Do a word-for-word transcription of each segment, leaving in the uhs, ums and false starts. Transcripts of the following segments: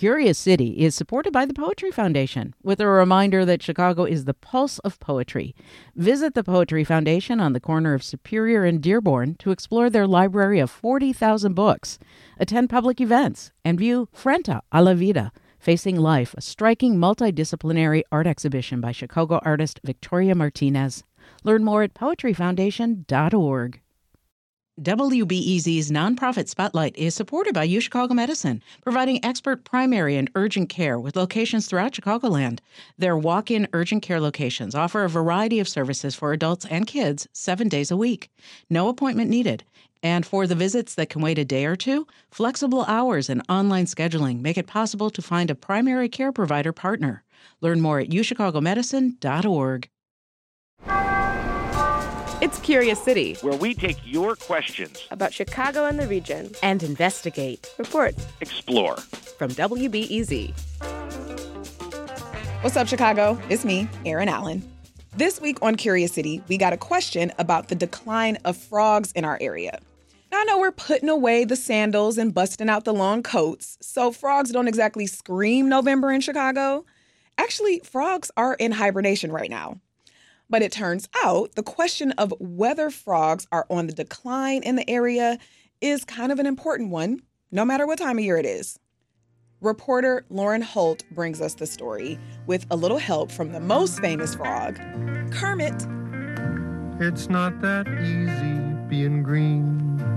Curious City is supported by the Poetry Foundation, with a reminder that Chicago is the pulse of poetry. Visit the Poetry Foundation on the corner of Superior and Dearborn to explore their library of forty thousand books, attend public events, and view Frente a la Vida, Facing Life, a striking multidisciplinary art exhibition by Chicago artist Victoria Martinez. Learn more at poetry foundation dot org. W B E Z's nonprofit Spotlight is supported by UChicago Medicine, providing expert primary and urgent care with locations throughout Chicagoland. Their walk-in urgent care locations offer a variety of services for adults and kids seven days a week. No appointment needed. And for the visits that can wait a day or two, flexible hours and online scheduling make it possible to find a primary care provider partner. Learn more at u chicago medicine dot org. It's Curious City, where we take your questions about Chicago and the region and investigate, report, explore. From W B E Z. What's up, Chicago? It's me, Erin Allen. This week on Curious City, we got a question about the decline of frogs in our area. Now, I know we're putting away the sandals and busting out the long coats, so frogs don't exactly scream November in Chicago. Actually, frogs are in hibernation right now. But it turns out the question of whether frogs are on the decline in the area is kind of an important one, no matter what time of year it is. Reporter Lauren Holt brings us the story with a little help from the most famous frog, Kermit. It's not that easy being green.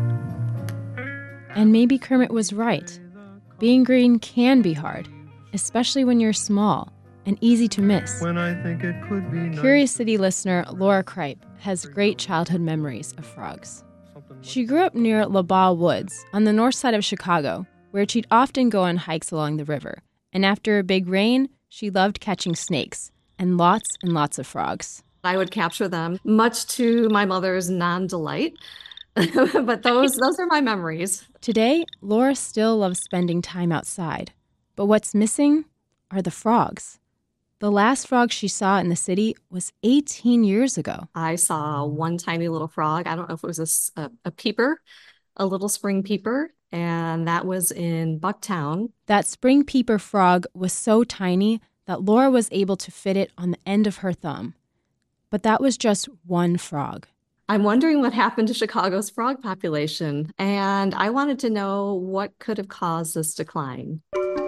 And maybe Kermit was right. Being green can be hard, especially when you're small and easy to miss. When I think it could be nice. Curious City listener Laura Kripe has great childhood memories of frogs. She grew up near LaBaugh Woods on the north side of Chicago, where she'd often go on hikes along the river. And after a big rain, she loved catching snakes and lots and lots of frogs. I would capture them, much to my mother's non-delight. But those those are my memories. Today, Laura still loves spending time outside. But what's missing are the frogs. The last frog she saw in the city was eighteen years ago. I saw one tiny little frog. I don't know if it was a, a, a peeper, a little spring peeper, and that was in Bucktown. That spring peeper frog was so tiny that Laura was able to fit it on the end of her thumb. But that was just one frog. I'm wondering what happened to Chicago's frog population, and I wanted to know what could have caused this decline.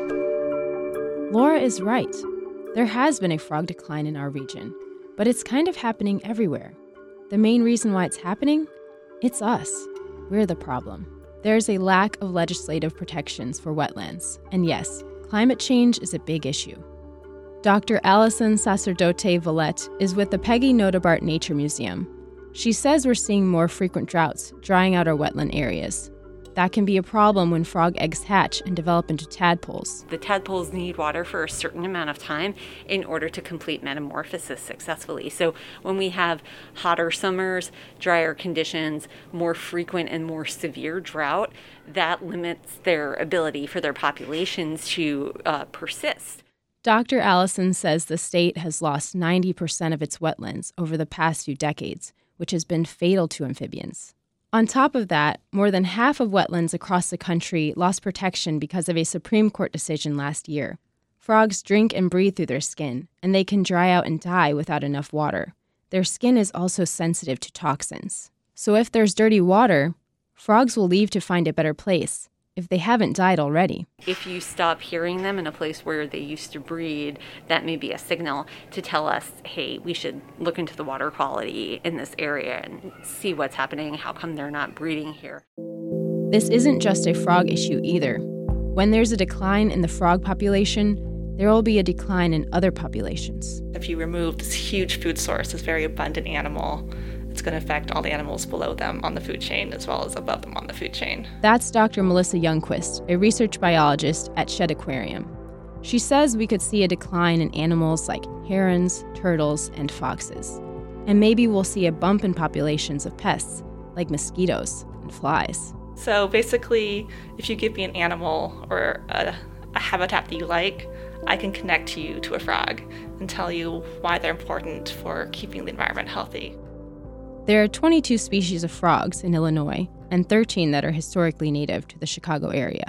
Laura is right. There has been a frog decline in our region, but it's kind of happening everywhere. The main reason why it's happening? It's us. We're the problem. There's a lack of legislative protections for wetlands, and yes, climate change is a big issue. Doctor Allison Sacerdote Valette is with the Peggy Notebart Nature Museum. She says we're seeing more frequent droughts, drying out our wetland areas. That can be a problem when frog eggs hatch and develop into tadpoles. The tadpoles need water for a certain amount of time in order to complete metamorphosis successfully. So when we have hotter summers, drier conditions, more frequent and more severe drought, that limits their ability for their populations to uh, persist. Doctor Allison says the state has lost ninety percent of its wetlands over the past few decades, which has been fatal to amphibians. On top of that, more than half of wetlands across the country lost protection because of a Supreme Court decision last year. Frogs drink and breathe through their skin, and they can dry out and die without enough water. Their skin is also sensitive to toxins. So if there's dirty water, frogs will leave to find a better place, if they haven't died already. If you stop hearing them in a place where they used to breed, that may be a signal to tell us, hey, we should look into the water quality in this area and see what's happening. How come they're not breeding here? This isn't just a frog issue either. When there's a decline in the frog population, there will be a decline in other populations. If you remove this huge food source, this very abundant animal, it's going to affect all the animals below them on the food chain as well as above them on the food chain. That's Doctor Melissa Youngquist, a research biologist at Shedd Aquarium. She says we could see a decline in animals like herons, turtles, and foxes. And maybe we'll see a bump in populations of pests like mosquitoes and flies. So basically, if you give me an animal or a, a habitat that you like, I can connect you to a frog and tell you why they're important for keeping the environment healthy. There are twenty-two species of frogs in Illinois and thirteen that are historically native to the Chicago area.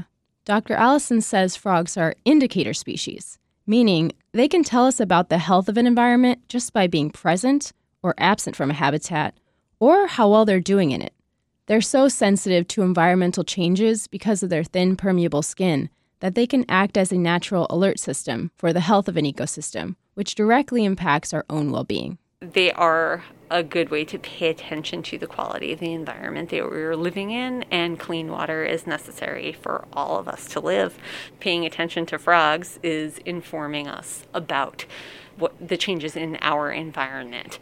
Doctor Allison says frogs are indicator species, meaning they can tell us about the health of an environment just by being present or absent from a habitat, or how well they're doing in it. They're so sensitive to environmental changes because of their thin, permeable skin that they can act as a natural alert system for the health of an ecosystem, which directly impacts our own well-being. They are a good way to pay attention to the quality of the environment that we're living in, and clean water is necessary for all of us to live. Paying attention to frogs is informing us about what the changes in our environment.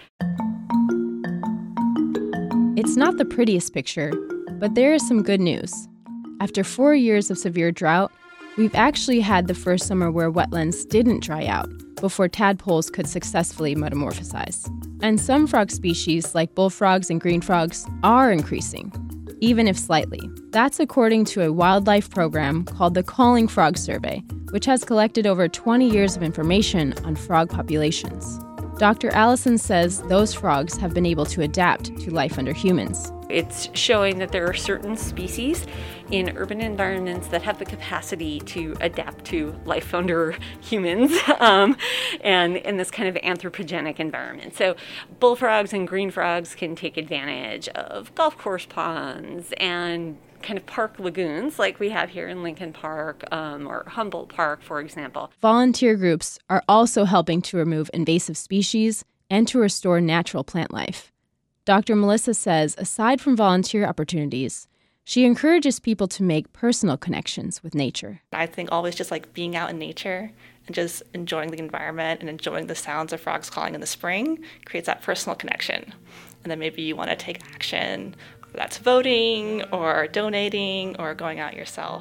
It's not the prettiest picture, but there is some good news. After four years of severe drought, we've actually had the first summer where wetlands didn't dry out before tadpoles could successfully metamorphosize. And some frog species, like bullfrogs and green frogs, are increasing, even if slightly. That's according to a wildlife program called the Calling Frog Survey, which has collected over twenty years of information on frog populations. Doctor Allison says those frogs have been able to adapt to life under humans. It's showing that there are certain species in urban environments that have the capacity to adapt to life under humans um, and in this kind of anthropogenic environment. So bullfrogs and green frogs can take advantage of golf course ponds and kind of park lagoons like we have here in Lincoln Park um, or Humboldt Park, for example. Volunteer groups are also helping to remove invasive species and to restore natural plant life. Doctor Melissa says, aside from volunteer opportunities, she encourages people to make personal connections with nature. I think always just like being out in nature and just enjoying the environment and enjoying the sounds of frogs calling in the spring creates that personal connection. And then maybe you want to take action, whether that's voting or donating or going out yourself.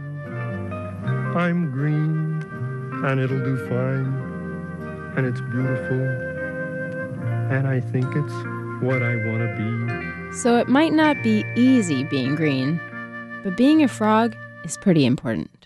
I'm green and it'll do fine and it's beautiful and I think it's what I want to be. So it might not be easy being green, but being a frog is pretty important.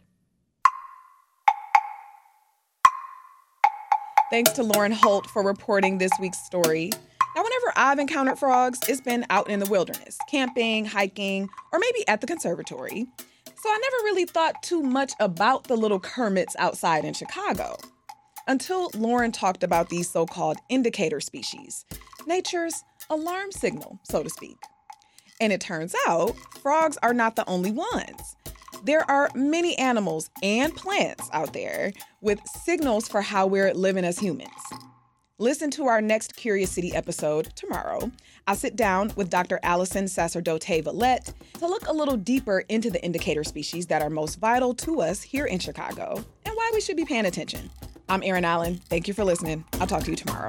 Thanks to Lauren Holt for reporting this week's story. Now, whenever I've encountered frogs, it's been out in the wilderness, camping, hiking, or maybe at the conservatory. So I never really thought too much about the little Kermits outside in Chicago until Lauren talked about these so-called indicator species, nature's alarm signal, so to speak. And it turns out frogs are not the only ones. There are many animals and plants out there with signals for how we're living as humans. Listen to our next Curious City episode tomorrow. I'll sit down with Doctor Allison Sacerdote-Valette to look a little deeper into the indicator species that are most vital to us here in Chicago and why we should be paying attention. I'm Erin Allen. Thank you for listening. I'll talk to you tomorrow.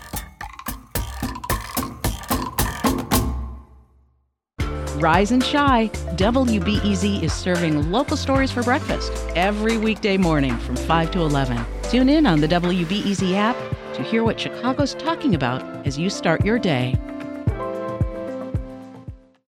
Rise and shine. W B E Z is serving local stories for breakfast every weekday morning from five to eleven. Tune in on the W B E Z app to hear what Chicago's talking about as you start your day.